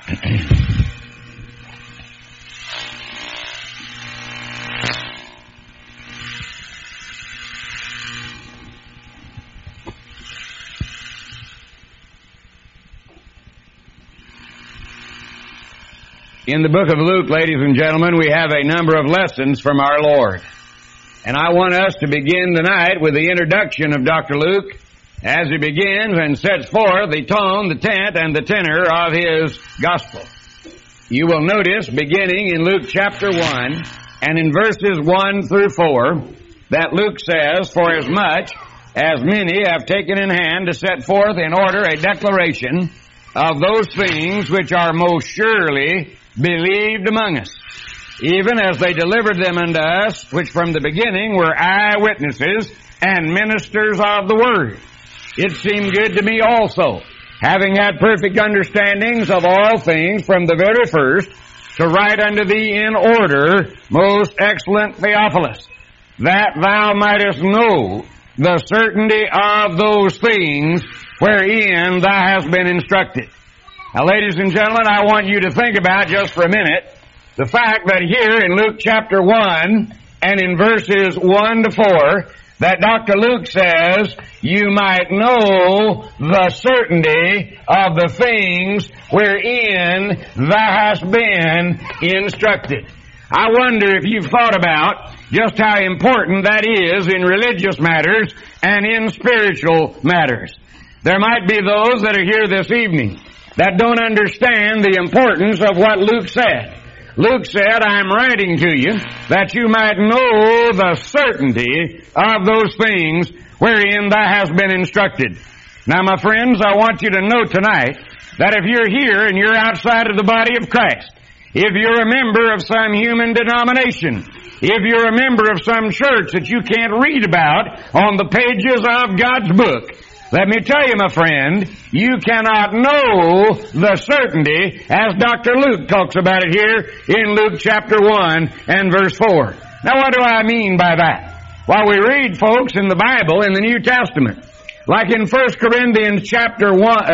In the book of Luke, ladies and gentlemen, we have a number of lessons from our Lord. And I want us to begin tonight with the introduction of Dr. Luke as he begins and sets forth the tone, the tent, and the tenor of his gospel. You will notice, beginning in Luke chapter 1 and in verses 1 through 4, that Luke says, "For as much as many have taken in hand to set forth in order a declaration of those things which are most surely believed among us, even as they delivered them unto us, which from the beginning were eyewitnesses and ministers of the word. It seemed good to me also, having had perfect understandings of all things from the very first, to write unto thee in order, most excellent Theophilus, that thou mightest know the certainty of those things wherein thou hast been instructed." Now, ladies and gentlemen, I want you to think about just for a minute the fact that here in Luke chapter 1 and in verses 1 to 4, that Dr. Luke says, you might know the certainty of the things wherein thou hast been instructed. I wonder if you've thought about just how important that is in religious matters and in spiritual matters. There might be those that are here this evening that don't understand the importance of what Luke said. Luke said, "I'm writing to you that you might know the certainty of those things wherein thou hast been instructed." Now, my friends, I want you to know tonight that if you're here and you're outside of the body of Christ, if you're a member of some human denomination, if you're a member of some church that you can't read about on the pages of God's book, let me tell you, my friend, you cannot know the certainty as Dr. Luke talks about it here in Luke chapter 1 and verse 4. Now, what do I mean by that? Well, we read, folks, in the Bible, in the New Testament, like in 1 Corinthians chapter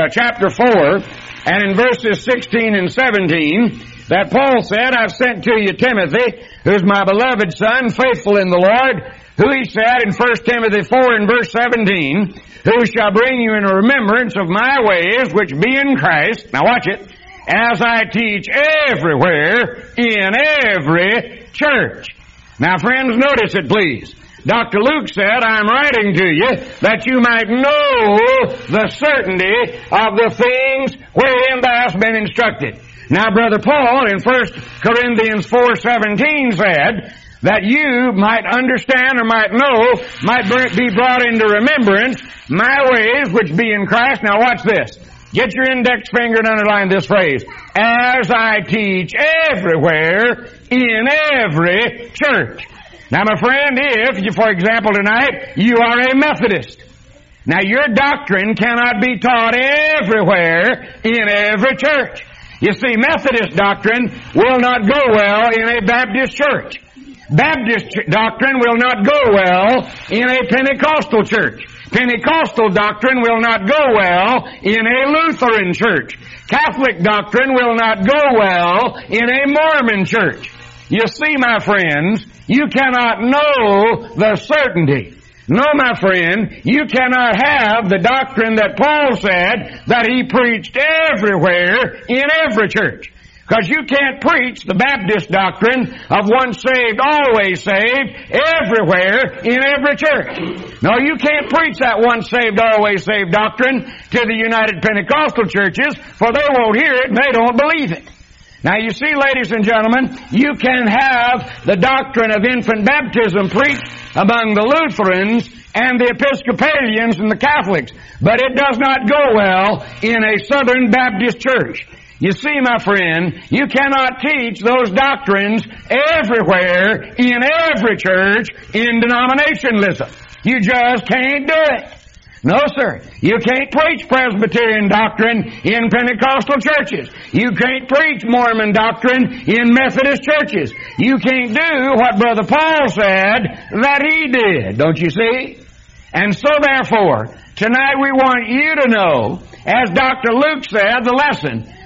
4, and in verses 16 and 17, that Paul said, "I've sent to you Timothy, who's my beloved son, faithful in the Lord, who he said in 1 Timothy 4 and verse 17, who shall bring you in remembrance of my ways which be in Christ," now watch it, "as I teach everywhere in every church." Now, friends, notice it, please. Dr. Luke said, "I'm writing to you that you might know the certainty of the things wherein thou hast been instructed." Now, Brother Paul in 1 Corinthians 4:17 said that you might understand or might know, might be brought into remembrance, my ways which be in Christ. Now watch this. Get your index finger and underline this phrase. "As I teach everywhere in every church." Now, my friend, if you, for example, tonight, you are a Methodist, now your doctrine cannot be taught everywhere in every church. You see, Methodist doctrine will not go well in a Baptist church. Baptist doctrine will not go well in a Pentecostal church. Pentecostal doctrine will not go well in a Lutheran church. Catholic doctrine will not go well in a Mormon church. You see, my friends, you cannot know the certainty. No, my friend, you cannot have the doctrine that Paul said that he preached everywhere in every church. Because you can't preach the Baptist doctrine of once saved, always saved, everywhere in every church. No, you can't preach that once saved, always saved doctrine to the United Pentecostal churches, for they won't hear it and they don't believe it. Now, you see, ladies and gentlemen, you can have the doctrine of infant baptism preached among the Lutherans and the Episcopalians and the Catholics, but it does not go well in a Southern Baptist church. You see, my friend, you cannot teach those doctrines everywhere in every church in denominationalism. You just can't do it. No, sir. You can't preach Presbyterian doctrine in Pentecostal churches. You can't preach Mormon doctrine in Methodist churches. You can't do what Brother Paul said that he did. Don't you see? And so therefore, tonight we want you to know, as Dr. Luke said, the lesson,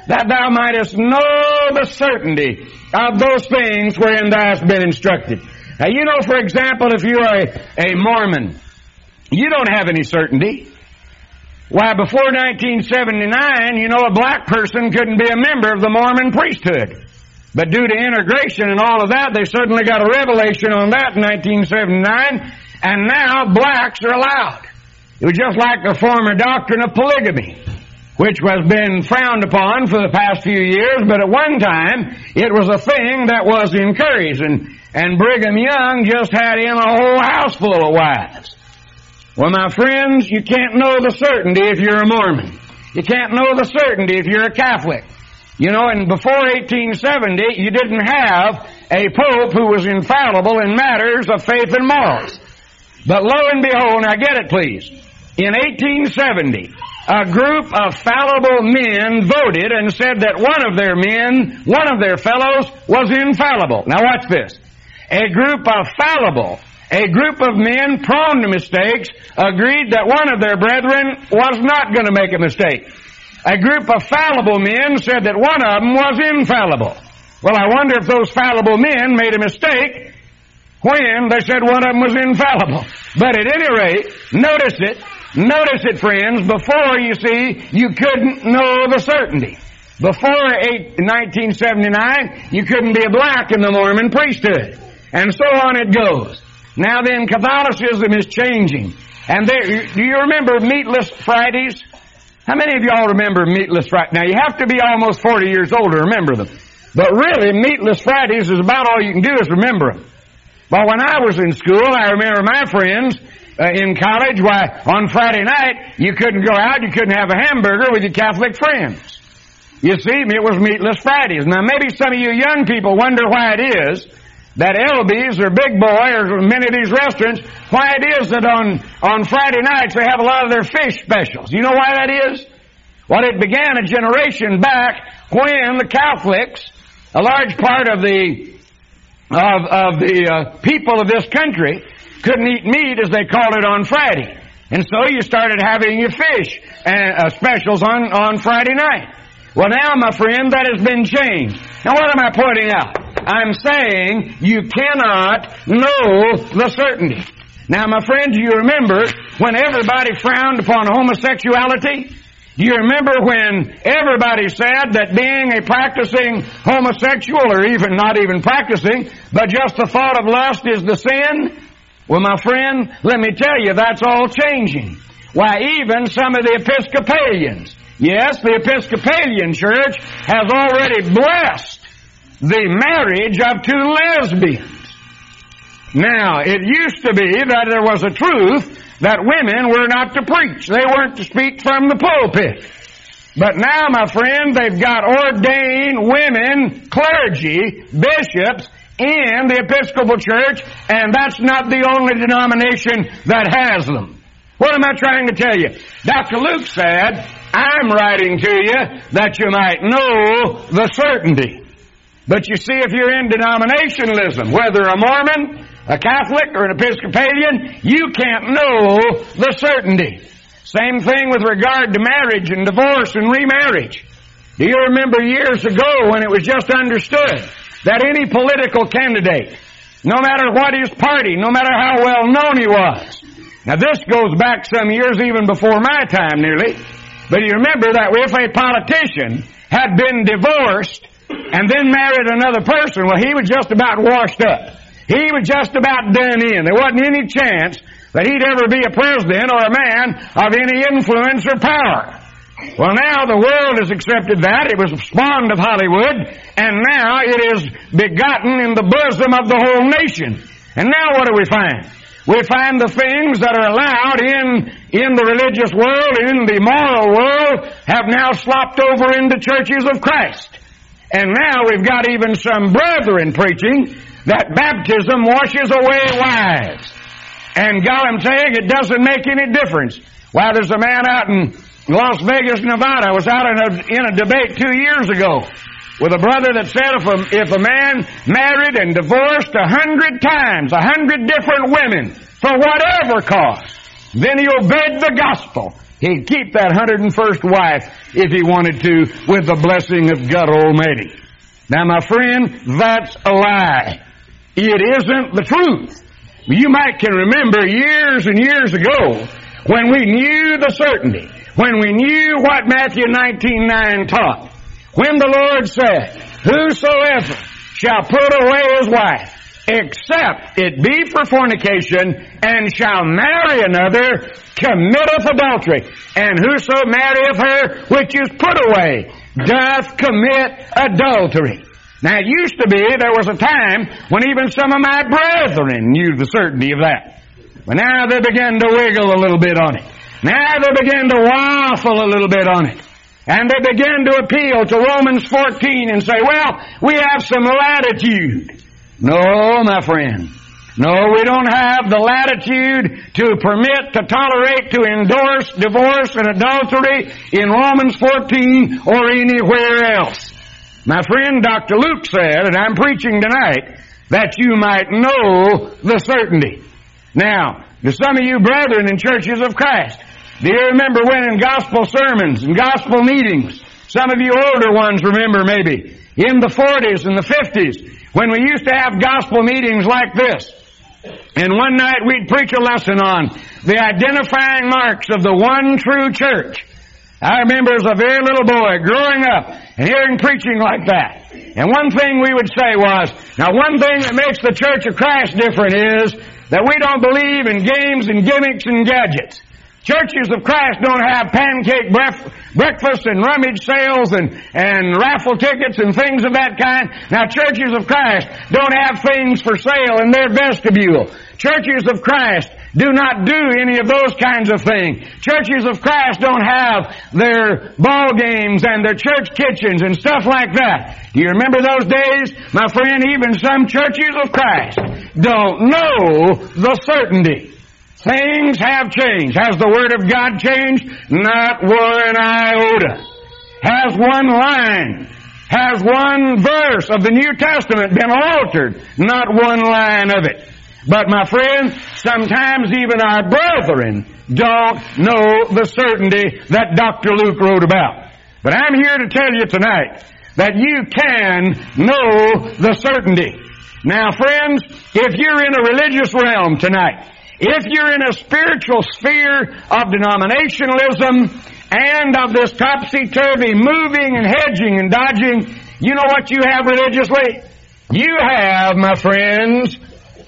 that thou mightest know the certainty of those things wherein thou hast been instructed. Now, you know, for example, if you are a Mormon, you don't have any certainty. Why, before 1979, you know, a black person couldn't be a member of the Mormon priesthood. But due to integration and all of that, they certainly got a revelation on that in 1979, and now blacks are allowed. It was just like the former doctrine of polygamy, which was been frowned upon for the past few years, but at one time, it was a thing that was encouraged, and Brigham Young just had in a whole house full of wives. Well, my friends, you can't know the certainty if you're a Mormon. You can't know the certainty if you're a Catholic. You know, and before 1870, you didn't have a pope who was infallible in matters of faith and morals. But lo and behold, now get it please, in 1870, a group of fallible men voted and said that one of their fellows was infallible. Now watch this. A group of men prone to mistakes agreed that one of their brethren was not going to make a mistake. A group of fallible men said that one of them was infallible. Well, I wonder if those fallible men made a mistake when they said one of them was infallible. But at any rate, notice it, friends, before, you see, you couldn't know the certainty. Before 1979, you couldn't be a black in the Mormon priesthood. And so on it goes. Now then, Catholicism is changing. And do you remember Meatless Fridays? How many of y'all remember Meatless Fridays? Now, you have to be almost 40 years old to remember them. But really, Meatless Fridays is about all you can do is remember them. But when I was in school, I remember my friends in college, why, on Friday night, you couldn't go out, you couldn't have a hamburger with your Catholic friends. You see, it was Meatless Fridays. Now, maybe some of you young people wonder why it is that Elby's or Big Boy or many of these restaurants, why it is that on Friday nights they have a lot of their fish specials. You know why that is? Well, it began a generation back when the Catholics, a large part of the people of this country, couldn't eat meat, as they called it, on Friday. And so you started having your fish specials on Friday night. Well, now, my friend, that has been changed. Now, what am I pointing out? I'm saying you cannot know the certainty. Now, my friend, do you remember when everybody frowned upon homosexuality? Do you remember when everybody said that being a practicing homosexual, or even not even practicing, but just the thought of lust is the sin? Well, my friend, let me tell you, that's all changing. Why, even some of the Episcopalians, yes, the Episcopalian Church has already blessed the marriage of two lesbians. Now, it used to be that there was a truth that women were not to preach. They weren't to speak from the pulpit. But now, my friend, they've got ordained women, clergy, bishops in the Episcopal Church, and that's not the only denomination that has them. What am I trying to tell you? Dr. Luke said, I'm writing to you that you might know the certainty. But you see, if you're in denominationalism, whether a Mormon, a Catholic, or an Episcopalian, you can't know the certainty. Same thing with regard to marriage and divorce and remarriage. Do you remember years ago when it was just understood that any political candidate, no matter what his party, no matter how well known he was, now this goes back some years even before my time nearly, but you remember that if a politician had been divorced and then married another person, well, he was just about washed up. He was just about done in. There wasn't any chance that he'd ever be a president or a man of any influence or power. Well, now the world has accepted that. It was spawned of Hollywood, and now it is begotten in the bosom of the whole nation. And now what do we find? We find the things that are allowed in the religious world, in the moral world, have now slopped over into churches of Christ. And now we've got even some brethren preaching that baptism washes away wives. And God, I'm saying, it doesn't make any difference. Why, there's a man out in Las Vegas, Nevada. I was out in a debate 2 years ago with a brother that said if a man married and divorced 100 times, 100 different women, for whatever cause, then he obeyed the gospel. He'd keep that 101st wife if he wanted to with the blessing of God Almighty. Now, my friend, that's a lie. It isn't the truth. You might can remember years and years ago when we knew the certainty, when we knew what Matthew 19:9 taught, when the Lord said, "Whosoever shall put away his wife, except it be for fornication, and shall marry another, committeth adultery. And whoso marrieth her which is put away, doth commit adultery." Now, it used to be, there was a time when even some of my brethren knew the certainty of that. But now they began to wiggle a little bit on it. Now they began to waffle a little bit on it. And they began to appeal to Romans 14 and say, well, we have some latitude. No, my friend. No, we don't have the latitude to permit, to tolerate, to endorse divorce and adultery in Romans 14 or anywhere else. My friend Dr. Luke said, and I'm preaching tonight, that you might know the certainty. Now, to some of you brethren in churches of Christ, do you remember when in gospel sermons and gospel meetings, some of you older ones remember maybe, in the 40s and the 50s, when we used to have gospel meetings like this, and one night we'd preach a lesson on the identifying marks of the one true church. I remember as a very little boy growing up and hearing preaching like that. And one thing we would say was, now one thing that makes the Church of Christ different is that we don't believe in games and gimmicks and gadgets. Churches of Christ don't have pancake breakfasts and rummage sales and raffle tickets and things of that kind. Now, churches of Christ don't have things for sale in their vestibule. Churches of Christ do not do any of those kinds of things. Churches of Christ don't have their ball games and their church kitchens and stuff like that. Do you remember those days? My friend, even some churches of Christ don't know the certainty. Things have changed. Has the Word of God changed? Not one iota. Has one line, has one verse of the New Testament been altered? Not one line of it. But my friend, sometimes even our brethren don't know the certainty that Dr. Luke wrote about. But I'm here to tell you tonight that you can know the certainty. Now, friends, if you're in a religious realm tonight, if you're in a spiritual sphere of denominationalism and of this topsy-turvy moving and hedging and dodging, you know what you have religiously? You have, my friends,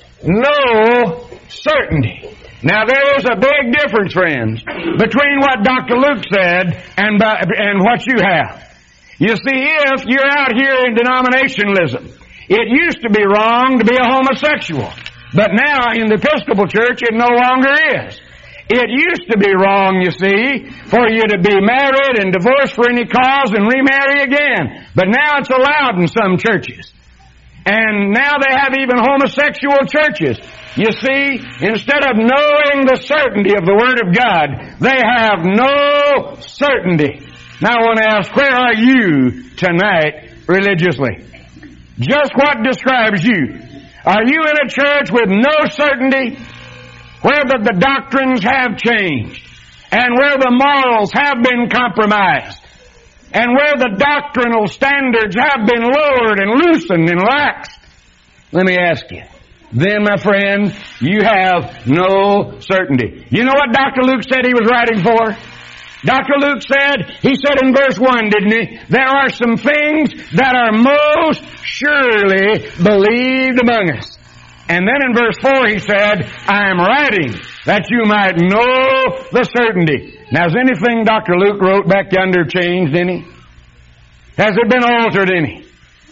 no certainty. Now, there is a big difference, friends, between what Dr. Luke said and what you have. You see, if you're out here in denominationalism, it used to be wrong to be a homosexual. But now, in the Episcopal Church, it no longer is. It used to be wrong, you see, for you to be married and divorced for any cause and remarry again. But now it's allowed in some churches. And now they have even homosexual churches. You see, instead of knowing the certainty of the Word of God, they have no certainty. Now I want to ask, where are you tonight religiously? Just what describes you? Are you in a church with no certainty, where the doctrines have changed, and where the morals have been compromised, and where the doctrinal standards have been lowered and loosened and laxed? Let me ask you. Then, my friend, you have no certainty. You know what Dr. Luke said he was writing for? Dr. Luke said, he said in verse 1, didn't he? There are some things that are most surely believed among us. And then in verse 4 he said, I am writing that you might know the certainty. Now, has anything Dr. Luke wrote back yonder changed any? Has it been altered any?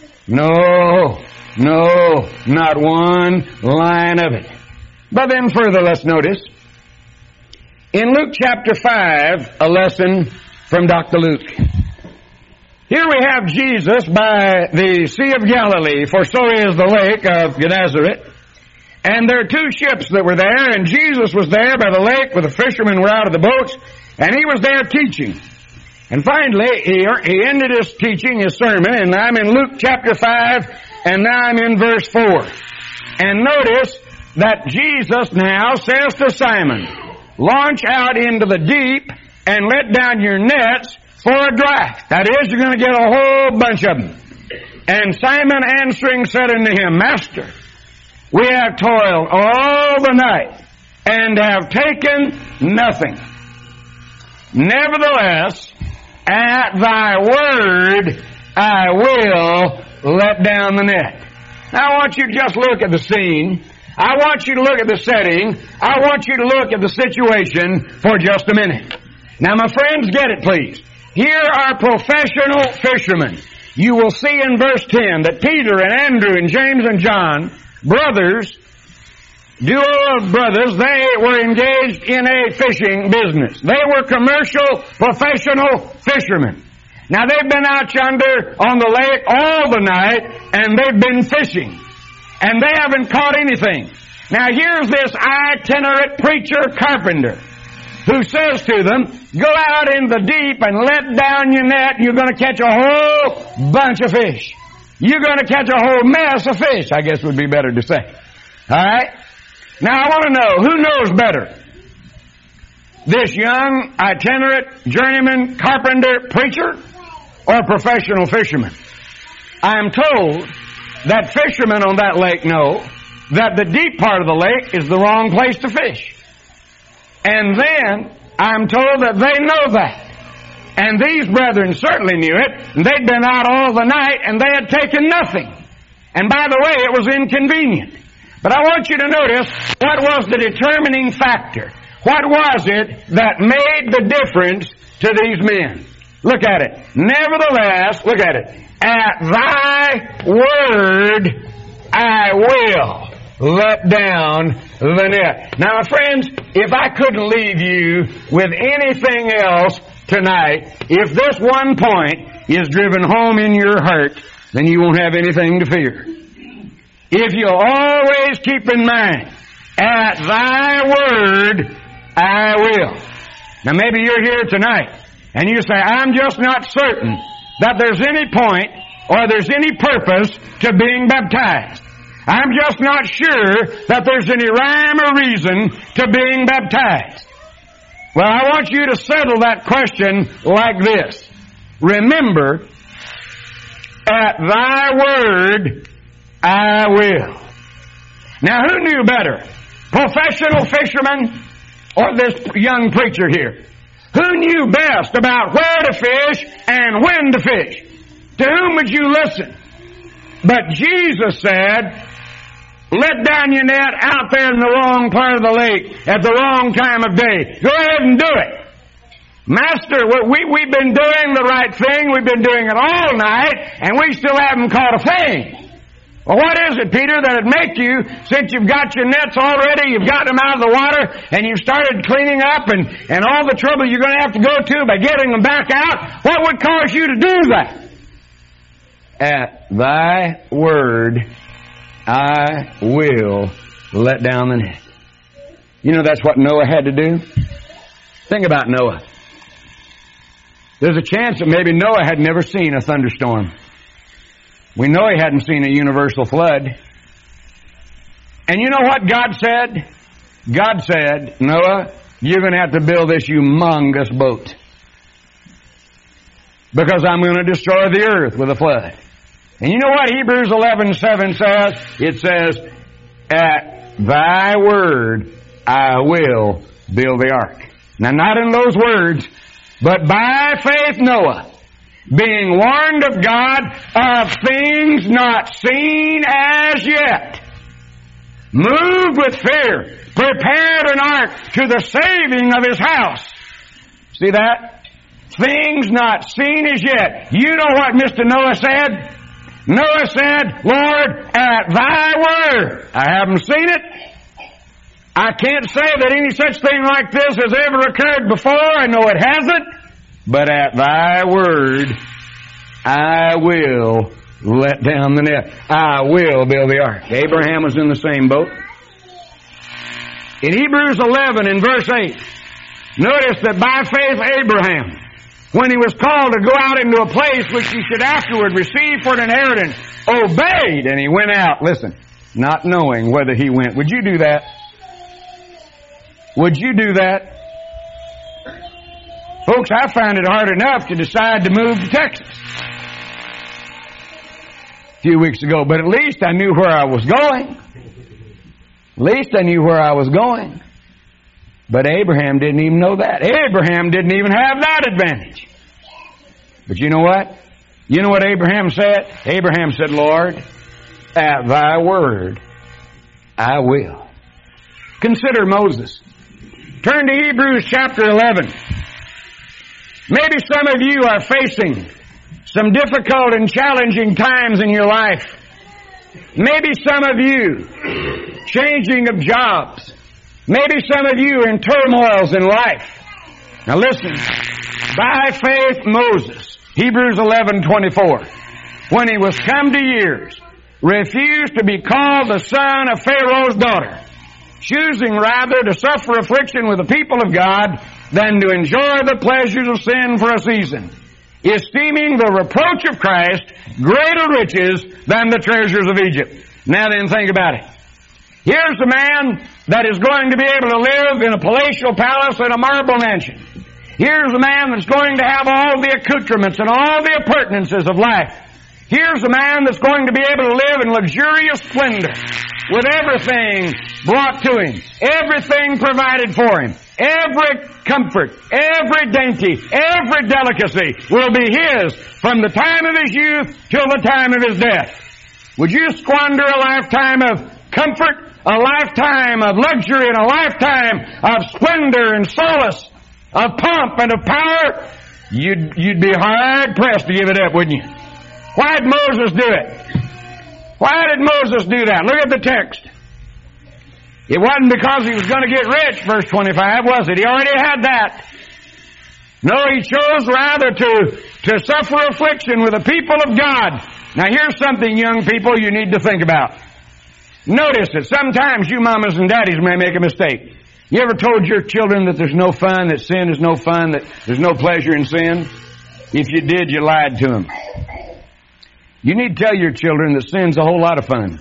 No, not one line of it. But then further, let's notice, in Luke chapter 5, a lesson from Dr. Luke. Here we have Jesus by the Sea of Galilee, for so is the lake of Gennesaret. And there are two ships that were there, and Jesus was there by the lake where the fishermen were out of the boats, and he was there teaching. And finally, he ended his teaching, his sermon, and I'm in Luke chapter 5, and now I'm in verse 4. And notice that Jesus now says to Simon, launch out into the deep and let down your nets for a draught. That is, you're going to get a whole bunch of them. And Simon answering said unto him, Master, we have toiled all the night and have taken nothing. Nevertheless, at thy word I will let down the net. Now I want you to just look at the scene. I want you to look at the setting. I want you to look at the situation for just a minute. Now my friends, get it please. Here are professional fishermen. You will see in verse 10 that Peter and Andrew and James and John, brothers, duo of brothers, they were engaged in a fishing business. They were commercial, professional fishermen. Now they've been out yonder on the lake all the night, and they've been fishing. And they haven't caught anything. Now here's this itinerant preacher carpenter who says to them, go out in the deep and let down your net, and you're going to catch a whole bunch of fish. You're going to catch a whole mess of fish, I guess would be better to say. All right? Now I want to know, who knows better? This young, itinerant, journeyman, carpenter, preacher, or professional fisherman? I'm told that fishermen on that lake know that the deep part of the lake is the wrong place to fish. And then I'm told that they know that. And these brethren certainly knew it. And they'd been out all the night and they had taken nothing. And by the way, it was inconvenient. But I want you to notice what was the determining factor. What was it that made the difference to these men? Look at it. Nevertheless, look at it. At thy word I will let down the net. Now, my friends, if I couldn't leave you with anything else tonight, if this one point is driven home in your heart, then you won't have anything to fear. If you'll always keep in mind, at thy word I will. Now, maybe you're here tonight, and you say, I'm just not certain that there's any point or there's any purpose to being baptized. I'm just not sure that there's any rhyme or reason to being baptized. Well, I want you to settle that question like this. Remember, at thy word I will. Now, who knew better? Professional fisherman or this young preacher here? Who knew best about where to fish and when to fish? To whom would you listen? But Jesus said, let down your net out there in the wrong part of the lake at the wrong time of day. Go ahead and do it. Master, we've been doing the right thing. We've been doing it all night, and we still haven't caught a thing. Well, what is it, Peter, that would make you, since you've got your nets already, you've got them out of the water, and you've started cleaning up, and all the trouble you're going to have to go to by getting them back out, what would cause you to do that? At thy word I will let down the net. You know that's what Noah had to do? Think about Noah. There's a chance that maybe Noah had never seen a thunderstorm. We know he hadn't seen a universal flood. And you know what God said? God said, Noah, you're going to have to build this humongous boat, because I'm going to destroy the earth with a flood. And you know what Hebrews 11:7 says? It says, at thy word I will build the ark. Now, not in those words, but by faith Noah, being warned of God of things not seen as yet, moved with fear, prepared an ark to the saving of his house. See that? Things not seen as yet. You know what Mr. Noah said? Noah said, Lord, at thy word. I haven't seen it. I can't say that any such thing like this has ever occurred before. I know it hasn't. But at thy word, I will let down the net. I will build the ark. Abraham was in the same boat. In Hebrews 11 in verse 8, notice that by faith Abraham, when he was called to go out into a place which he should afterward receive for an inheritance, obeyed, and he went out, listen, not knowing whether he went. Would you do that? Would you do that? Folks, I found it hard enough to decide to move to Texas a few weeks ago, but at least I knew where I was going. At least I knew where I was going. But Abraham didn't even know that. Abraham didn't even have that advantage. But you know what? You know what Abraham said? Abraham said, Lord, at thy word, I will. Consider Moses. Turn to Hebrews chapter 11. Maybe some of you are facing some difficult and challenging times in your life. Maybe some of you changing of jobs. Maybe some of you are in turmoils in life. Now listen, by faith Moses, Hebrews 11:24, when he was come to years, refused to be called the son of Pharaoh's daughter, choosing rather to suffer affliction with the people of God than to enjoy the pleasures of sin for a season, esteeming the reproach of Christ greater riches than the treasures of Egypt. Now then, think about it. Here's a man that is going to be able to live in a palatial palace and a marble mansion. Here's a man that's going to have all the accoutrements and all the appurtenances of life. Here's a man that's going to be able to live in luxurious splendor with everything brought to him, everything provided for him, every comfort, every dainty, every delicacy will be his from the time of his youth till the time of his death. Would you squander a lifetime of comfort, a lifetime of luxury, and a lifetime of splendor and solace, of pomp and of power? You'd be hard-pressed to give it up, wouldn't you? Why did Moses do it? Why did Moses do that? Look at the text. It wasn't because he was going to get rich, verse 25, was it? He already had that. No, he chose rather to suffer affliction with the people of God. Now here's something, young people, you need to think about. Notice that sometimes you mamas and daddies may make a mistake. You ever told your children that there's no fun, that sin is no fun, that there's no pleasure in sin? If you did, you lied to them. You need to tell your children that sin's a whole lot of fun.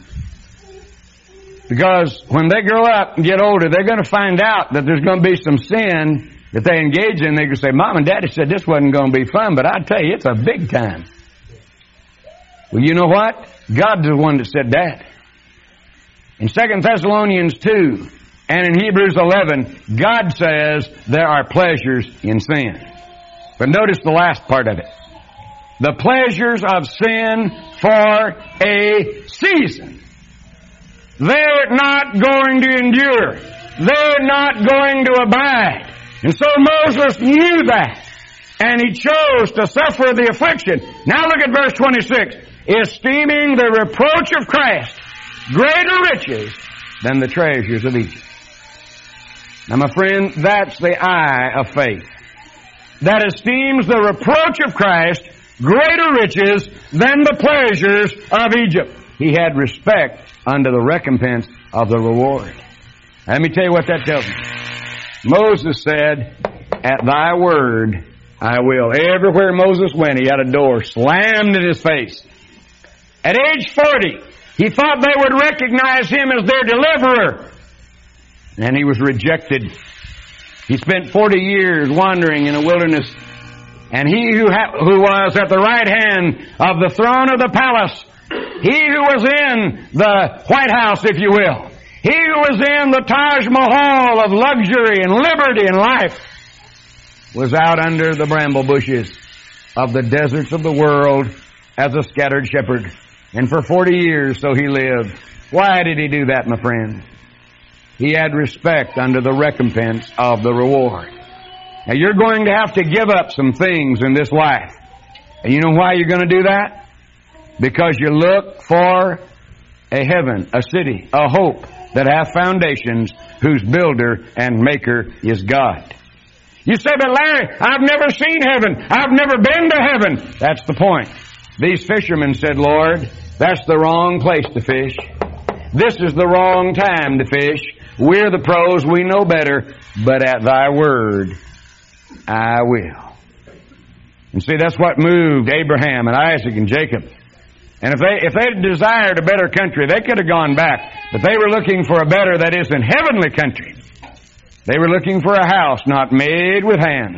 Because when they grow up and get older, they're going to find out that there's going to be some sin that they engage in. They're going to say, Mom and Daddy said this wasn't going to be fun, but I tell you, it's a big time. Well, you know what? God's the one that said that. In 2 Thessalonians 2 and in Hebrews 11, God says there are pleasures in sin. But notice the last part of it. The pleasures of sin for a season. They're not going to endure. They're not going to abide. And so Moses knew that. And he chose to suffer the affliction. Now look at verse 26. Esteeming the reproach of Christ greater riches than the treasures of Egypt. Now my friend, that's the eye of faith. That esteems the reproach of Christ greater riches than the pleasures of Egypt. He had respect unto the recompense of the reward. Let me tell you what that tells me. Moses said, at thy word I will. Everywhere Moses went, he had a door slammed in his face. At age 40, he thought they would recognize him as their deliverer. And he was rejected. He spent 40 years wandering in a wilderness. And he who was at the right hand of the throne of the palace, he who was in the White House, if you will, he who was in the Taj Mahal of luxury and liberty and life, was out under the bramble bushes of the deserts of the world as a scattered shepherd. And for 40 years so he lived. Why did he do that, my friend? He had respect under the recompense of the reward. Now you're going to have to give up some things in this life. And you know why you're going to do that? Because you look for a heaven, a city, a hope that hath foundations, whose builder and maker is God. You say, but Larry, I've never seen heaven. I've never been to heaven. That's the point. These fishermen said, Lord, that's the wrong place to fish. This is the wrong time to fish. We're the pros. We know better. But at thy word, I will. And see, that's what moved Abraham and Isaac and Jacob. And if they desired a better country, they could have gone back. But they were looking for a better, that is, in heavenly country. They were looking for a house not made with hands,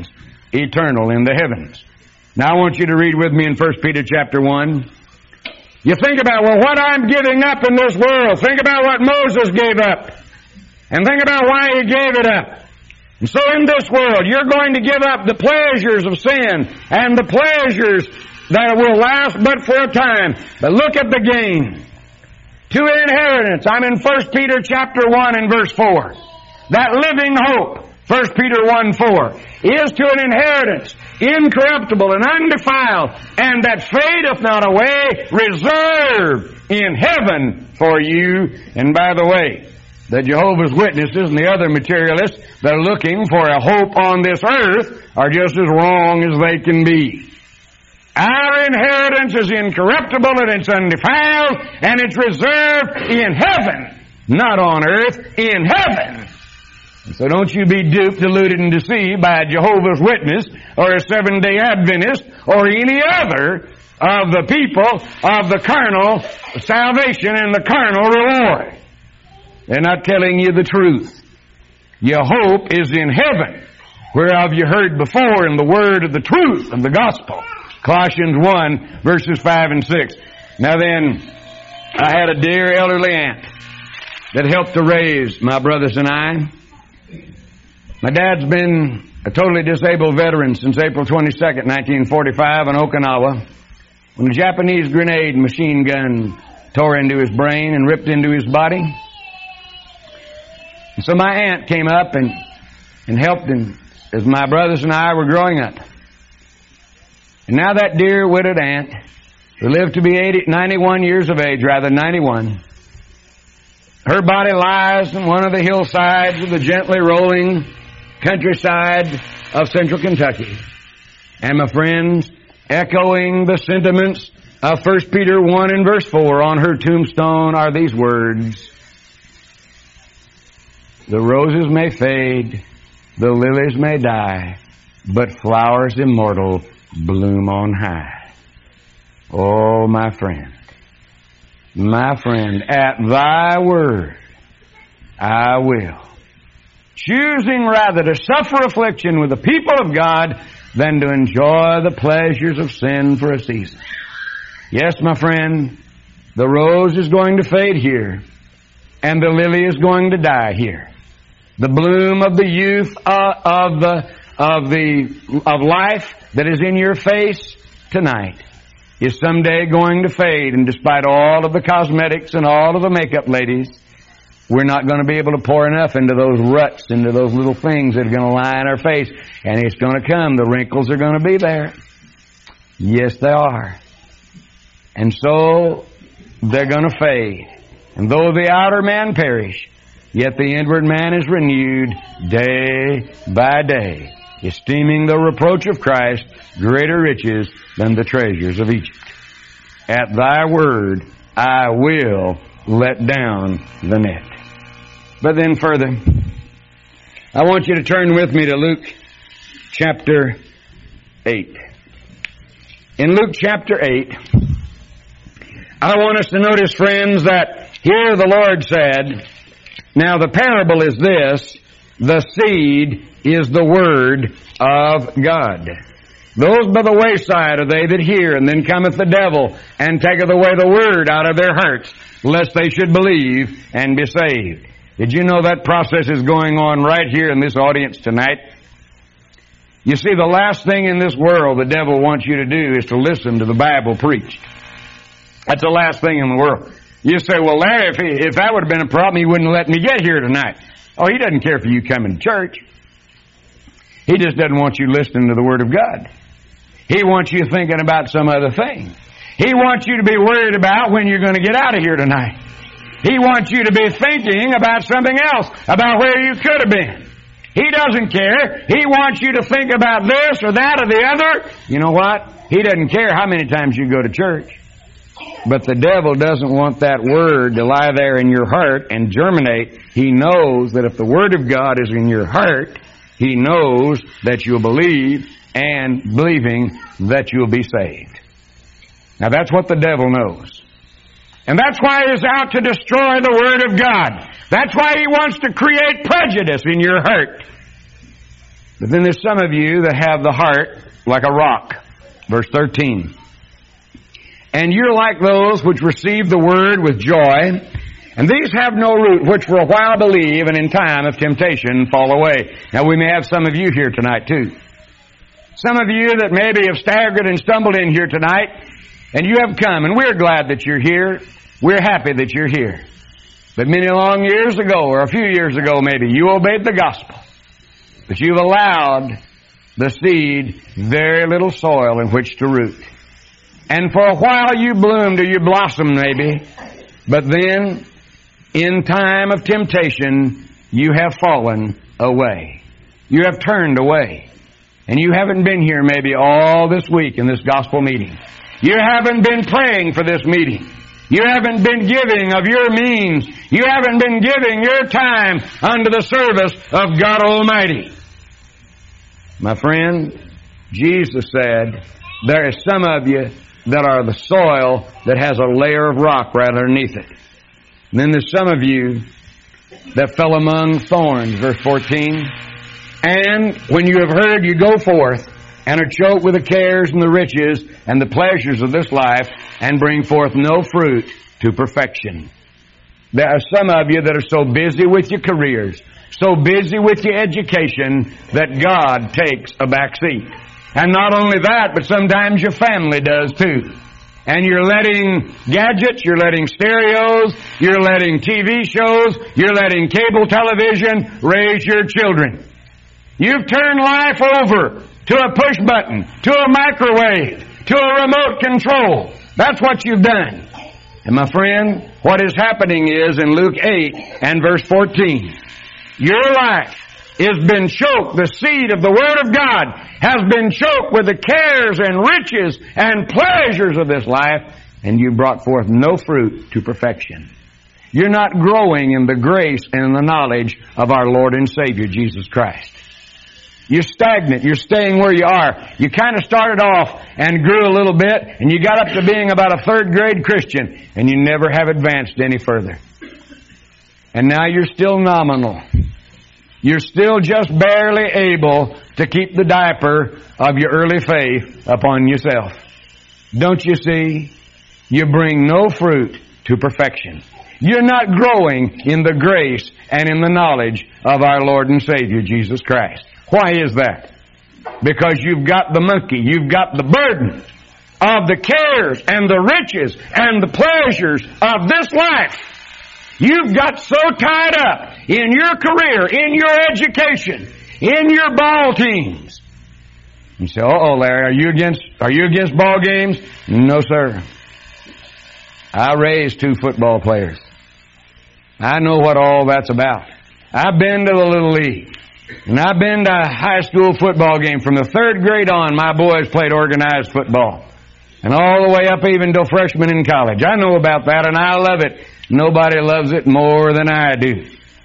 eternal in the heavens. Now I want you to read with me in 1 Peter chapter 1. You think about, well, what I'm giving up in this world. Think about what Moses gave up. And think about why he gave it up. And so in this world, you're going to give up the pleasures of sin and the pleasures that will last but for a time. But look at the gain. To an inheritance. I'm in 1 Peter chapter 1 and verse 4. That living hope, 1 Peter 1:4, is to an inheritance incorruptible and undefiled, and that fadeth not away, reserved in heaven for you. And by the way, the Jehovah's Witnesses and the other materialists that are looking for a hope on this earth are just as wrong as they can be. Our inheritance is incorruptible and it's undefiled, and it's reserved in heaven, not on earth, in heaven. So don't you be duped, deluded, and deceived by a Jehovah's Witness or a Seventh-day Adventist or any other of the people of the carnal salvation and the carnal reward. They're not telling you the truth. Your hope is in heaven, whereof you heard before in the word of the truth of the gospel. Colossians 1, verses 5 and 6. Now then, I had a dear elderly aunt that helped to raise my brothers and I. My dad's been a totally disabled veteran since April 22nd, 1945 in Okinawa, when a Japanese grenade machine gun tore into his brain and ripped into his body. And so my aunt came up and helped him as my brothers and I were growing up. And now that dear widowed aunt, who lived to be 91 years of age, rather 91, her body lies on one of the hillsides of the gently rolling countryside of central Kentucky. And my friends, echoing the sentiments of 1 Peter 1 and verse 4 on her tombstone are these words: the roses may fade, the lilies may die, but flowers immortal bloom on high. Oh, my friend, at thy word I will. Choosing rather to suffer affliction with the people of God than to enjoy the pleasures of sin for a season. Yes, my friend, the rose is going to fade here, and the lily is going to die here. The bloom of the youth of life that is in your face tonight is someday going to fade, and despite all of the cosmetics and all of the makeup, ladies, we're not going to be able to pour enough into those ruts, into those little things that are going to lie in our face. And it's going to come. The wrinkles are going to be there. Yes, they are. And so they're going to fade. And though the outer man perish, yet the inward man is renewed day by day, esteeming the reproach of Christ greater riches than the treasures of Egypt. At thy word I will let down the net. But then further, I want you to turn with me to Luke chapter 8. In Luke chapter 8, I want us to notice, friends, that here the Lord said, now the parable is this: the seed is the word of God. Those by the wayside are they that hear, and then cometh the devil, and taketh away the word out of their hearts, lest they should believe and be saved. Did you know that process is going on right here in this audience tonight? You see, the last thing in this world the devil wants you to do is to listen to the Bible preached. That's the last thing in the world. You say, well, Larry, if that would have been a problem, he wouldn't let me get here tonight. Oh, he doesn't care for you coming to church. He just doesn't want you listening to the Word of God. He wants you thinking about some other thing. He wants you to be worried about when you're going to get out of here tonight. He wants you to be thinking about something else, about where you could have been. He doesn't care. He wants you to think about this or that or the other. You know what? He doesn't care how many times you go to church. But the devil doesn't want that word to lie there in your heart and germinate. He knows that if the Word of God is in your heart, he knows that you'll believe, and believing that you'll be saved. Now that's what the devil knows. And that's why he's out to destroy the Word of God. That's why he wants to create prejudice in your heart. But then there's some of you that have the heart like a rock. Verse 13. And you're like those which receive the word with joy, and these have no root, which for a while believe, and in time of temptation fall away. Now we may have some of you here tonight too. Some of you that maybe have staggered and stumbled in here tonight, and you have come, and we're glad that you're here. We're happy that you're here. But many long years ago, or a few years ago maybe, you obeyed the gospel. But you've allowed the seed very little soil in which to root. And for a while you bloomed or you blossomed maybe, but then in time of temptation you have fallen away. You have turned away. And you haven't been here maybe all this week in this gospel meeting. You haven't been praying for this meeting. You haven't been giving of your means. You haven't been giving your time unto the service of God Almighty. My friend, Jesus said, there is some of you that are the soil that has a layer of rock right underneath it. And then there's some of you that fell among thorns, verse 14. And when you have heard, you go forth and are choked with the cares and the riches and the pleasures of this life and bring forth no fruit to perfection. There are some of you that are so busy with your careers, so busy with your education, that God takes a back seat. And not only that, but sometimes your family does too. And you're letting gadgets, you're letting stereos, you're letting TV shows, you're letting cable television raise your children. You've turned life over to a push button, to a microwave, to a remote control. That's what you've done. And my friend, what is happening is in Luke 8 and verse 14, your life has been choked, the seed of the Word of God has been choked with the cares and riches and pleasures of this life, and you brought forth no fruit to perfection. You're not growing in the grace and in the knowledge of our Lord and Savior, Jesus Christ. You're stagnant. You're staying where you are. You kind of started off and grew a little bit, and you got up to being about a third grade Christian, and you never have advanced any further. And now you're still nominal. You're still just barely able to keep the diaper of your early faith upon yourself. Don't you see? You bring no fruit to perfection. You're not growing in the grace and in the knowledge of our Lord and Savior, Jesus Christ. Why is that? Because you've got the monkey, you've got the burden of the cares and the riches and the pleasures of this life. You've got so tied up in your career, in your education, in your ball teams. You say, Larry, are you against ball games? No, sir. I raised 2 football players. I know what all that's about. I've been to the Little League. And I've been to a high school football game. From the 3rd grade on, my boys played organized football. And all the way up even to freshmen in college. I know about that, and I love it. Nobody loves it more than I do.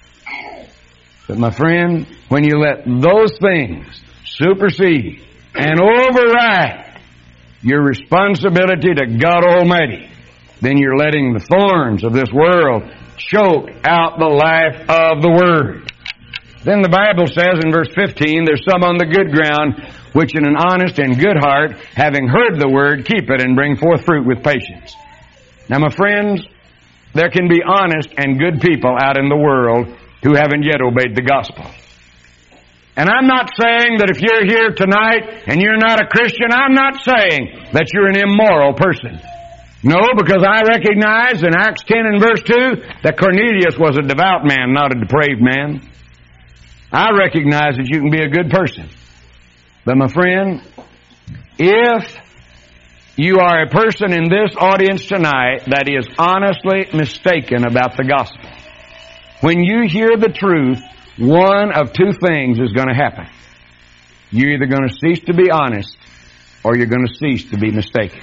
But my friend, when you let those things supersede and override your responsibility to God Almighty, then you're letting the thorns of this world choke out the life of the Word. Then the Bible says in verse 15, there's some on the good ground, which in an honest and good heart, having heard the Word, keep it and bring forth fruit with patience. Now, my friends, there can be honest and good people out in the world who haven't yet obeyed the gospel. And I'm not saying that if you're here tonight and you're not a Christian, I'm not saying that you're an immoral person. No, because I recognize in Acts 10 and verse 2 that Cornelius was a devout man, not a depraved man. I recognize that you can be a good person. But my friend, if you are a person in this audience tonight that is honestly mistaken about the gospel, when you hear the truth, one of 2 things is going to happen. You're either going to cease to be honest or you're going to cease to be mistaken.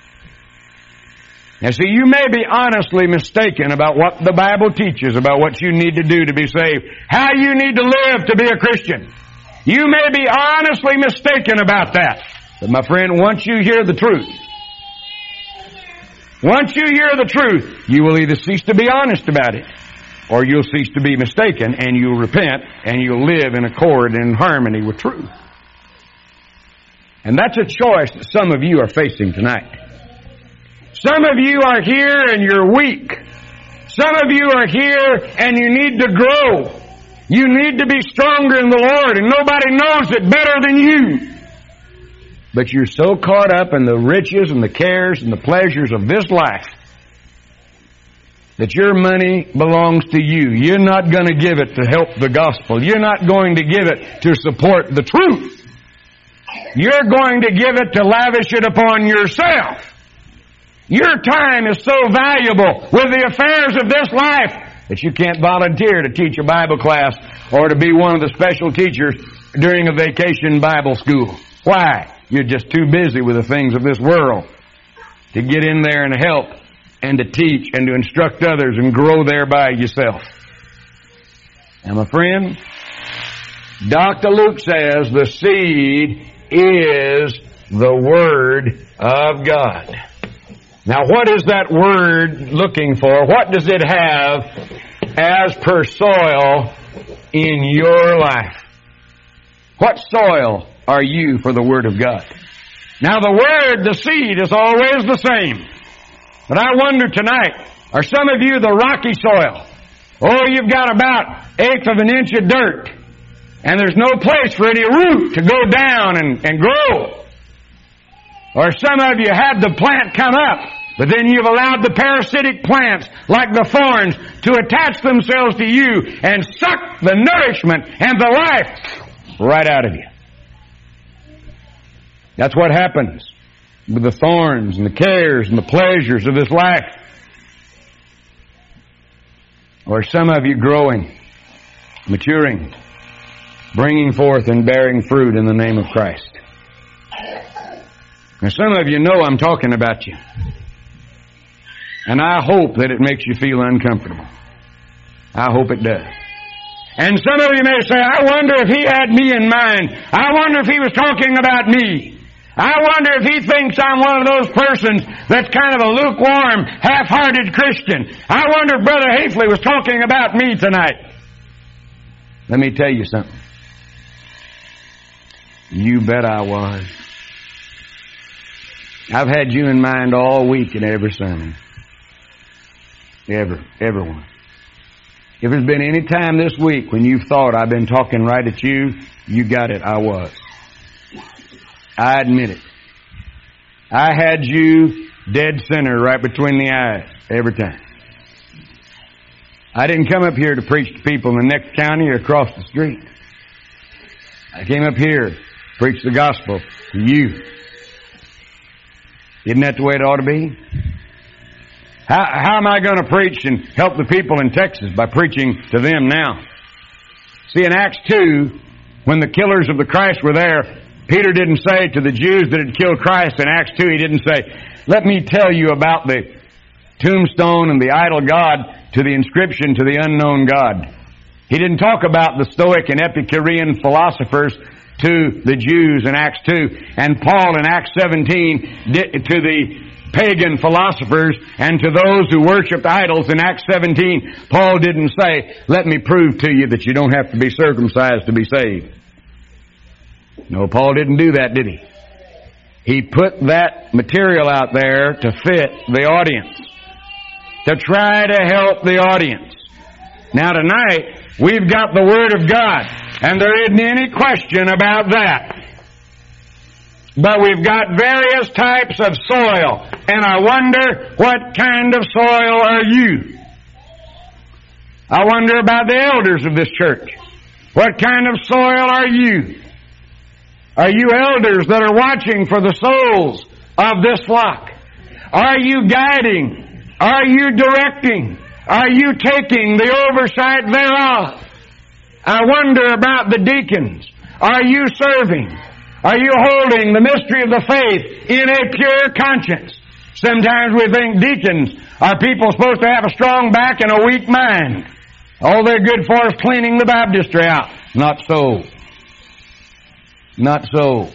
Now see, you may be honestly mistaken about what the Bible teaches, about what you need to do to be saved, how you need to live to be a Christian. You may be honestly mistaken about that. But my friend, once you hear the truth, you will either cease to be honest about it or you'll cease to be mistaken, and you'll repent, and you'll live in accord and in harmony with truth. And that's a choice that some of you are facing tonight. Some of you are here and you're weak. Some of you are here and you need to grow. You need to be stronger in the Lord, and nobody knows it better than you. But you're so caught up in the riches and the cares and the pleasures of this life that your money belongs to you. You're not going to give it to help the gospel. You're not going to give it to support the truth. You're going to give it to lavish it upon yourself. Your time is so valuable with the affairs of this life that you can't volunteer to teach a Bible class or to be one of the special teachers during a vacation Bible school. Why? You're just too busy with the things of this world to get in there and help and to teach and to instruct others and grow thereby yourself. Now, my friend, Dr. Luke says the seed is the Word of God. Now, what is that Word looking for? What does it have as per soil in your life? What soil are you for the Word of God? Now, the Word, the seed, is always the same. But I wonder tonight, are some of you the rocky soil? Oh, you've got about 1/8 of an inch of dirt, and there's no place for any root to go down and grow. Or some of you had the plant come up, but then you've allowed the parasitic plants, like the thorns, to attach themselves to you and suck the nourishment and the life right out of you. That's what happens with the thorns and the cares and the pleasures of this life. Or some of you growing, maturing, bringing forth and bearing fruit in the name of Christ. Now, some of you know I'm talking about you. And I hope that it makes you feel uncomfortable. I hope it does. And some of you may say, I wonder if he had me in mind. I wonder if he was talking about me. I wonder if he thinks I'm one of those persons that's kind of a lukewarm, half-hearted Christian. I wonder if Brother Hafley was talking about me tonight. Let me tell you something. You bet I was. I've had you in mind all week in every sermon. Everyone. If there's been any time this week when you've thought I've been talking right at you, you got it, I was. I admit it. I had you dead center right between the eyes every time. I didn't come up here to preach to people in the next county or across the street. I came up here to preach the gospel to you. Isn't that the way it ought to be? How am I going to preach and help the people in Texas? By preaching to them now. See, in Acts 2, when the killers of the Christ were there, Peter didn't say to the Jews that had killed Christ in Acts 2, he didn't say, let me tell you about the tombstone and the idol god to the inscription to the unknown God. He didn't talk about the Stoic and Epicurean philosophers to the Jews in Acts 2. And Paul in Acts 17 to the pagan philosophers and to those who worshipped idols in Acts 17, Paul didn't say, let me prove to you that you don't have to be circumcised to be saved. No, Paul didn't do that, did he? He put that material out there to fit the audience, to try to help the audience. Now tonight, we've got the Word of God, and there isn't any question about that. But we've got various types of soil, and I wonder, what kind of soil are you? I wonder about the elders of this church. What kind of soil are you? Are you elders that are watching for the souls of this flock? Are you guiding? Are you directing? Are you taking the oversight thereof? I wonder about the deacons. Are you serving? Are you holding the mystery of the faith in a pure conscience? Sometimes we think deacons are people supposed to have a strong back and a weak mind. All they're good for is cleaning the baptistry out. Not so. Not so.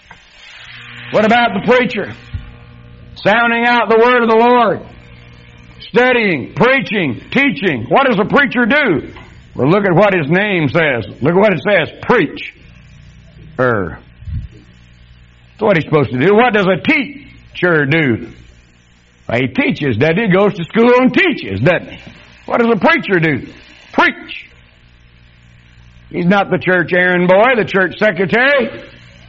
What about the preacher? Sounding out the word of the Lord. studying, preaching, teaching. What does a preacher do? Well, look at what his name says. Look at what it says. Preach. That's what he's supposed to do. What does a teacher do? Well, he teaches, doesn't he? He goes to school and teaches, doesn't he? What does a preacher do? Preach. He's not the church errand boy, the church secretary.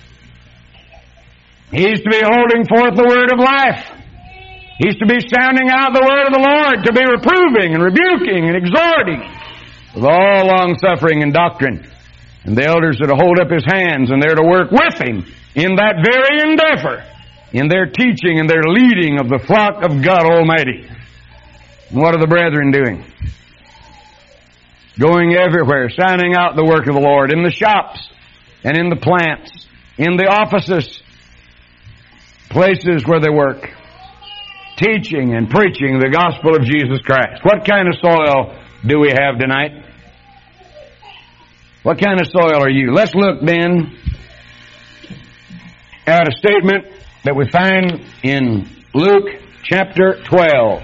He's to be holding forth the word of life. He's to be sounding out the word of the Lord, to be reproving and rebuking and exhorting with all long-suffering and doctrine. And the elders are to hold up his hands, and they're to work with him in that very endeavor, in their teaching and their leading of the flock of God Almighty. And what are the brethren doing? Going everywhere, sounding out the work of the Lord, in the shops and in the plants, in the offices, places where they work, teaching and preaching the gospel of Jesus Christ. What kind of soil do we have tonight? What kind of soil are you? Let's look then at a statement that we find in Luke chapter 12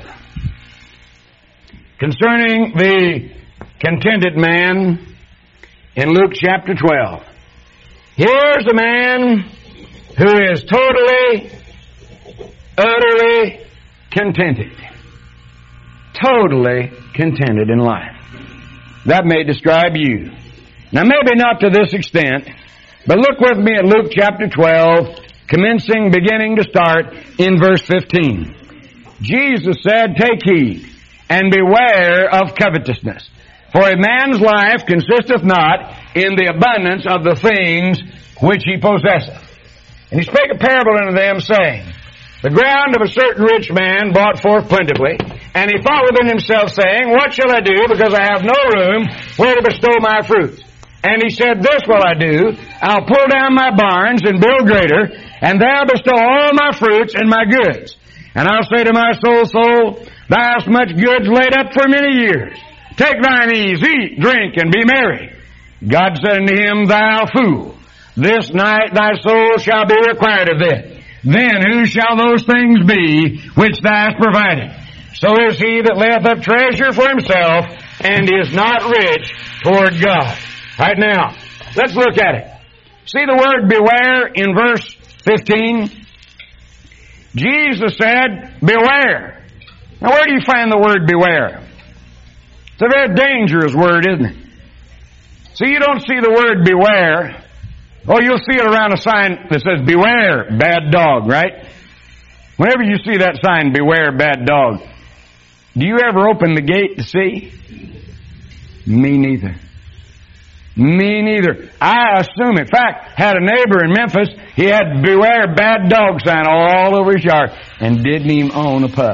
concerning the contented man in Luke chapter 12. Here's a man who is totally, utterly contented. Totally contented in life. That may describe you. Now, maybe not to this extent, but look with me at Luke chapter 12, beginning to start in verse 15. Jesus said, "Take heed, and beware of covetousness. For a man's life consisteth not in the abundance of the things which he possesseth." And he spake a parable unto them, saying, "The ground of a certain rich man brought forth plentifully, and he thought within himself, saying, What shall I do, because I have no room where to bestow my fruits? And he said, This will I do, I'll pull down my barns and build greater, and there bestow all my fruits and my goods. And I'll say to my soul, Soul, thou hast much goods laid up for many years. Take thine ease, eat, drink, and be merry. God said unto him, Thou fool, this night thy soul shall be required of thee. Then who shall those things be which thou hast provided? So is he that layeth up treasure for himself, and is not rich toward God." Right now, let's look at it. See the word beware in verse 15? Jesus said, beware. Now where do you find the word beware? It's a very dangerous word, isn't it? So you don't see the word beware. Oh, you'll see it around a sign that says, beware, bad dog, right? Whenever you see that sign, beware, bad dog, do you ever open the gate to see? Me neither. Me neither. I assume, in fact, had a neighbor in Memphis, he had beware, bad dog sign all over his yard, and didn't even own a pup.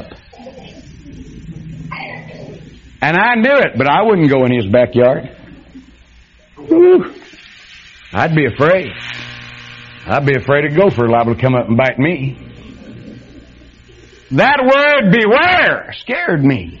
And I knew it, but I wouldn't go in his backyard. Whew. I'd be afraid. I'd be afraid a gopher liable to come up and bite me. That word beware scared me.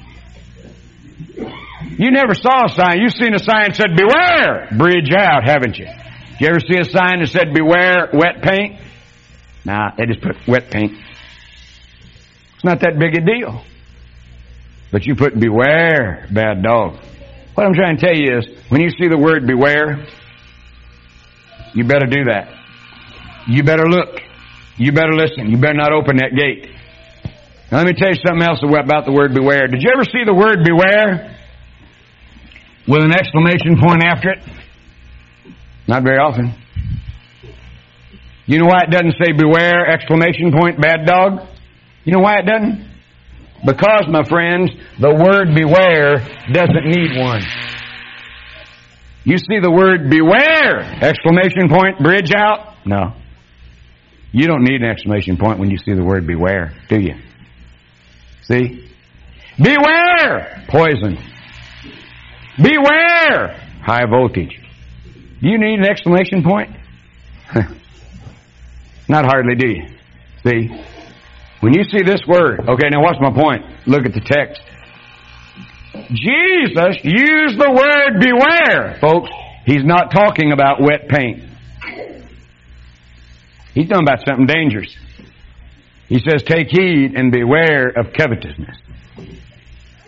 You never saw a sign. You've seen a sign that said beware, bridge out, haven't you? Did you ever see a sign that said beware, wet paint? Nah, they just put wet paint. It's not that big a deal. But you put beware, bad dog. What I'm trying to tell you is, when you see the word beware, you better do that. You better look. You better listen. You better not open that gate. Now let me tell you something else about the word beware. Did you ever see the word beware with an exclamation point after it? Not very often. You know why it doesn't say beware, exclamation point, bad dog? You know why it doesn't? Because, my friends, the word beware doesn't need one. You see the word beware, exclamation point, bridge out? No. You don't need an exclamation point when you see the word beware, do you? See? Beware! Poison. Beware! High voltage. Do you need an exclamation point? Not hardly, do you? See? When you see this word, okay, now what's my point? Look at the text. Jesus used the word beware, folks. He's not talking about wet paint. He's talking about something dangerous. He says, take heed and beware of covetousness.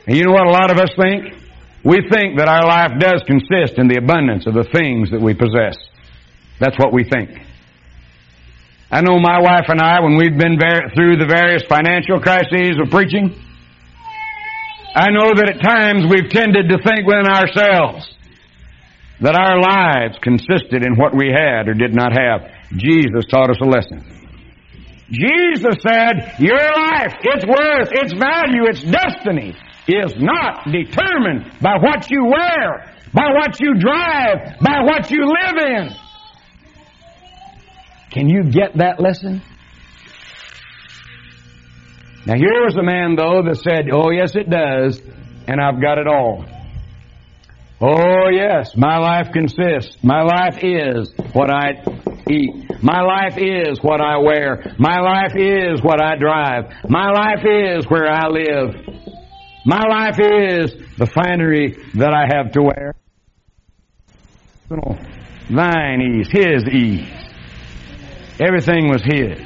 And you know what a lot of us think? We think that our life does consist in the abundance of the things that we possess. That's what we think. I know my wife and I, when we've been through the various financial crises of preaching, I know that at times we've tended to think within ourselves that our lives consisted in what we had or did not have. Jesus taught us a lesson. Jesus said, your life, its worth, its value, its destiny is not determined by what you wear, by what you drive, by what you live in. Can you get that lesson? Now here was a man, though, that said, oh, yes, it does, and I've got it all. Oh, yes, my life consists. My life is what I eat. My life is what I wear. My life is what I drive. My life is where I live. My life is the finery that I have to wear. Thine ease, his ease. Everything was his.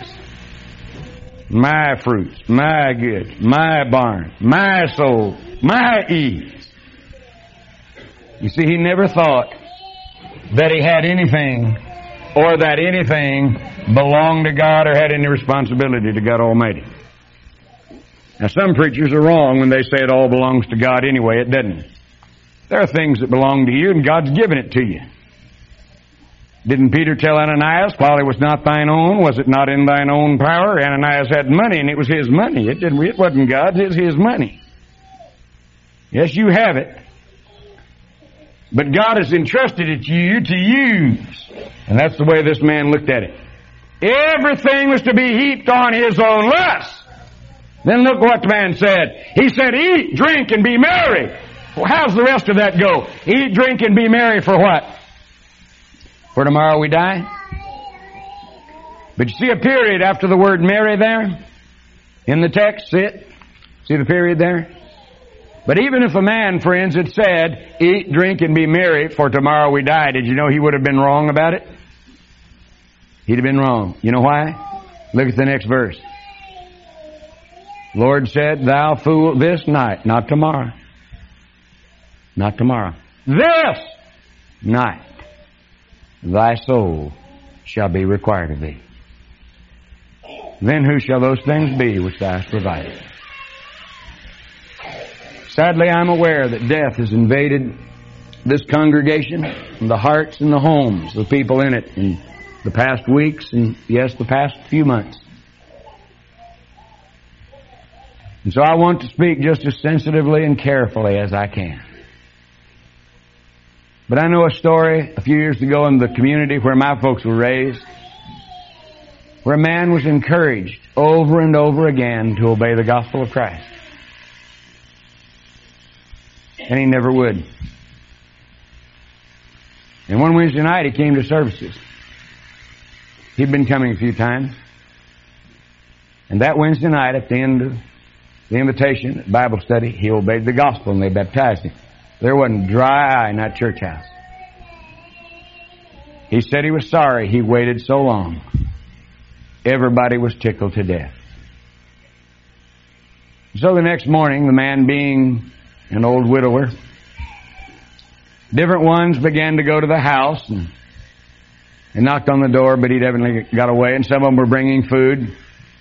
My fruits, my goods, my barn, my soul, my ease. You see, he never thought that he had anything or that anything belonged to God or had any responsibility to God Almighty. Now, some preachers are wrong when they say it all belongs to God anyway. It doesn't. There are things that belong to you, and God's given it to you. Didn't Peter tell Ananias, while it was not thine own, was it not in thine own power? Ananias had money, and it was his money. It wasn't God's, it was his money. Yes, you have it. But God has entrusted it to you to use. And that's the way this man looked at it. Everything was to be heaped on his own lust. Then look what the man said. He said, eat, drink, and be merry. Well, how's the rest of that go? Eat, drink, and be merry for what? For tomorrow we die? But you see a period after the word merry there? In the text, see it? See the period there? But even if a man, friends, had said, eat, drink, and be merry, for tomorrow we die, did you know he would have been wrong about it? He'd have been wrong. You know why? Look at the next verse. Lord said, thou fool, this night, not tomorrow. Not tomorrow. This night, thy soul shall be required of thee. Then who shall those things be which thou hast provided? Sadly, I'm aware that death has invaded this congregation and the hearts and the homes of the people in it in the past weeks and, yes, the past few months. And so I want to speak just as sensitively and carefully as I can. But I know a story a few years ago in the community where my folks were raised, where a man was encouraged over and over again to obey the gospel of Christ. And he never would. And one Wednesday night he came to services. He'd been coming a few times. And that Wednesday night at the end of the invitation, Bible study, he obeyed the gospel and they baptized him. There wasn't dry eye in that church house. He said he was sorry he waited so long. Everybody was tickled to death. So the next morning, the man being an old widower, different ones began to go to the house and knocked on the door, but he'd evidently got away, and some of them were bringing food.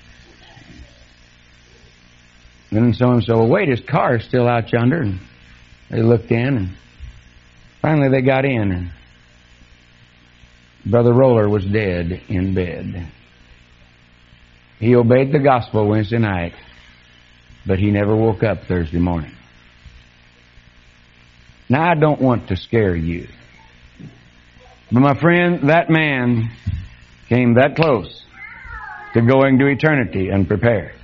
Then someone said, well, wait, his car is still out yonder. And they looked in, and finally they got in, and Brother Roller was dead in bed. He obeyed the gospel Wednesday night, but he never woke up Thursday morning. Now, I don't want to scare you, but my friend, that man came that close to going to eternity unprepared.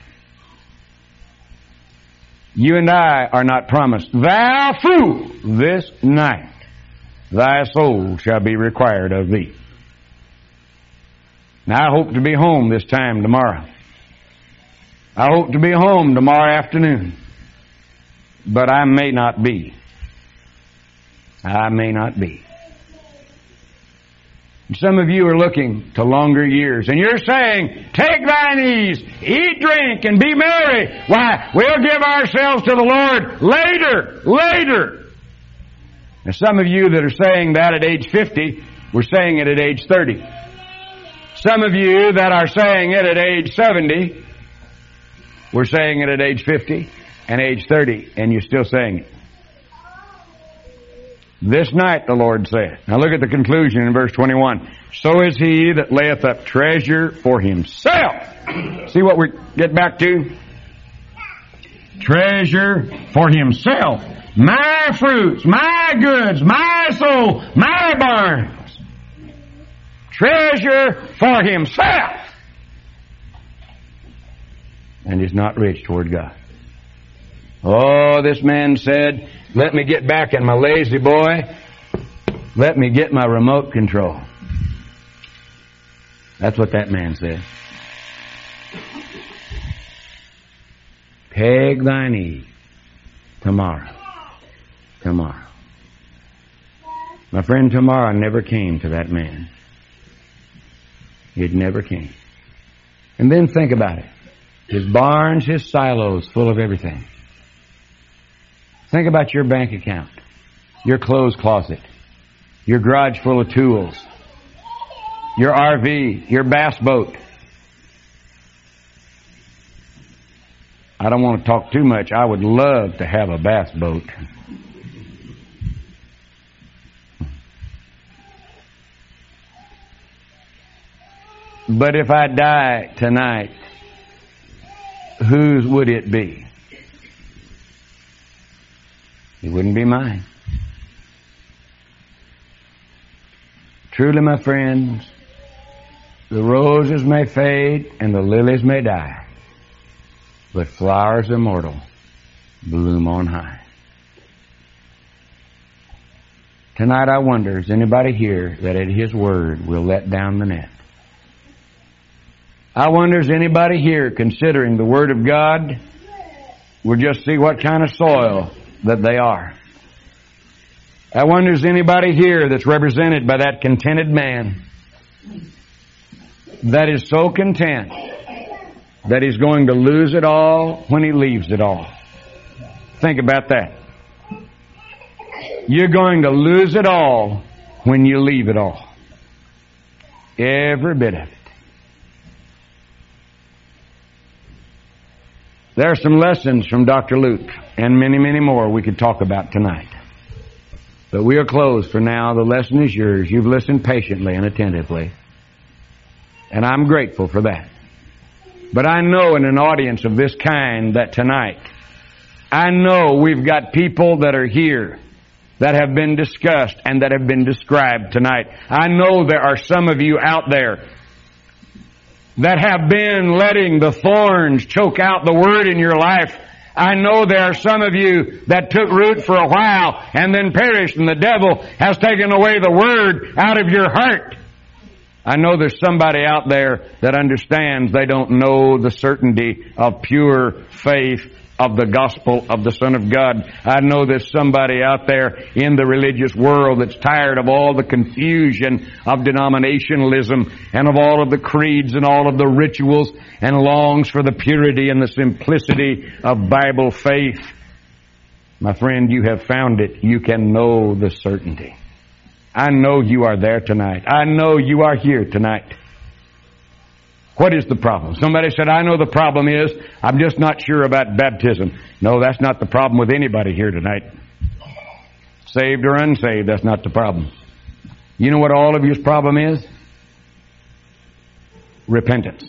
You and I are not promised, thou fool, this night thy soul shall be required of thee. Now, I hope to be home this time tomorrow. I hope to be home tomorrow afternoon. But I may not be. I may not be. Some of you are looking to longer years, and you're saying, take thine ease, eat, drink, and be merry. Why, we'll give ourselves to the Lord later. Now, some of you that are saying that at age 50, were saying it at age 30. Some of you that are saying it at age 70, were saying it at age 50 and age 30, and you're still saying it. This night, the Lord said. Now look at the conclusion in verse 21. So is he that layeth up treasure for himself. See what we get back to? Treasure for himself. My fruits, my goods, my soul, my barns. Treasure for himself. And is not rich toward God. Oh, this man said, let me get back in my lazy boy. Let me get my remote control. That's what that man said. Peg thine ease. Tomorrow. My friend, tomorrow never came to that man. It never came. And then think about it. His barns, his silos full of everything. Think about your bank account, your clothes closet, your garage full of tools, your RV, your bass boat. I don't want to talk too much. I would love to have a bass boat. But if I die tonight, whose would it be? It wouldn't be mine. Truly, my friends, the roses may fade and the lilies may die, but flowers immortal bloom on high. Tonight I wonder, is anybody here that at His Word will let down the net? I wonder, is anybody here considering the Word of God will just see what kind of soil that they are? I wonder, is anybody here that's represented by that contented man that is so content that he's going to lose it all when he leaves it all? Think about that. You're going to lose it all when you leave it all. Every bit of it. There are some lessons from Dr. Luke, and many, many more we could talk about tonight. But we are closed for now. The lesson is yours. You've listened patiently and attentively. And I'm grateful for that. But I know in an audience of this kind that tonight, I know we've got people that are here that have been discussed and that have been described tonight. I know there are some of you out there that have been letting the thorns choke out the Word in your life. I know there are some of you that took root for a while and then perished, and the devil has taken away the Word out of your heart. I know there's somebody out there that understands they don't know the certainty of pure faith of the gospel of the Son of God. I know there's somebody out there in the religious world that's tired of all the confusion of denominationalism and of all of the creeds and all of the rituals and longs for the purity and the simplicity of Bible faith. My friend, you have found it. You can know the certainty. I know you are there tonight. I know you are here tonight. What is the problem? Somebody said, I know the problem is, I'm just not sure about baptism. No, that's not the problem with anybody here tonight. Saved or unsaved, that's not the problem. You know what all of your problem is? Repentance.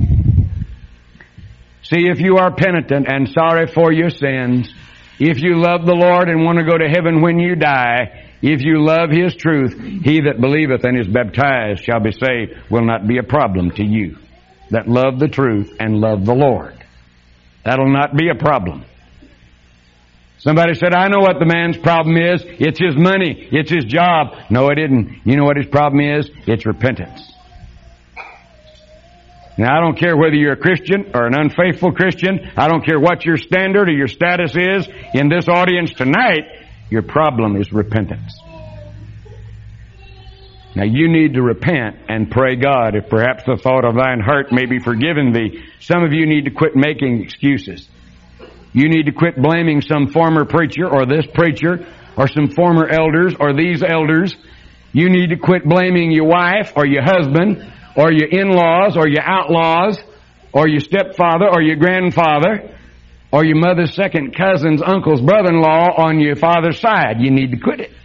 See, if you are penitent and sorry for your sins, if you love the Lord and want to go to heaven when you die, if you love His truth, he that believeth and is baptized shall be saved, will not be a problem to you that love the truth and love the Lord. That'll not be a problem. Somebody said, I know what the man's problem is. It's his money. It's his job. No, it isn't. You know what his problem is? It's repentance. Now, I don't care whether you're a Christian or an unfaithful Christian. I don't care what your standard or your status is in this audience tonight. Your problem is repentance. Now you need to repent and pray God, if perhaps the thought of thine heart may be forgiven thee. Some of you need to quit making excuses. You need to quit blaming some former preacher or this preacher or some former elders or these elders. You need to quit blaming your wife or your husband or your in-laws or your outlaws or your stepfather or your grandfather or your mother's second cousin's uncle's brother-in-law on your father's side. You need to quit it.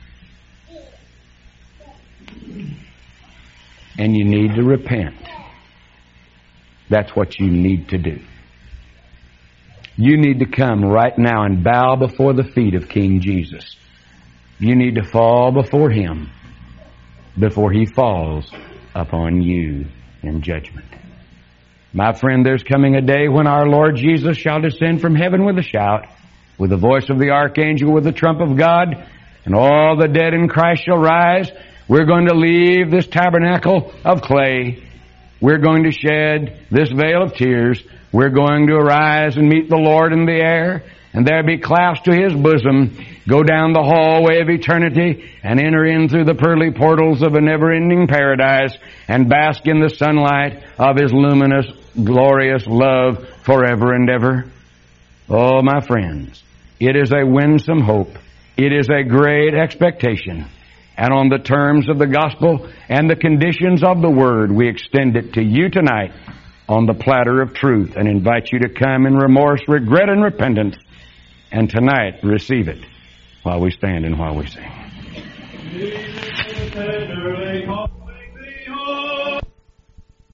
And you need to repent. That's what you need to do. You need to come right now and bow before the feet of King Jesus. You need to fall before Him before He falls upon you in judgment. My friend, there's coming a day when our Lord Jesus shall descend from heaven with a shout, with the voice of the archangel, with the trump of God, and all the dead in Christ shall rise. We're going to leave this tabernacle of clay. We're going to shed this veil of tears. We're going to arise and meet the Lord in the air, and there be clasped to His bosom, go down the hallway of eternity, and enter in through the pearly portals of a never-ending paradise, and bask in the sunlight of His luminous, glorious love forever and ever. Oh, my friends, it is a winsome hope. It is a great expectation. And on the terms of the gospel and the conditions of the Word, we extend it to you tonight on the platter of truth and invite you to come in remorse, regret, and repentance. And tonight, receive it while we stand and while we sing.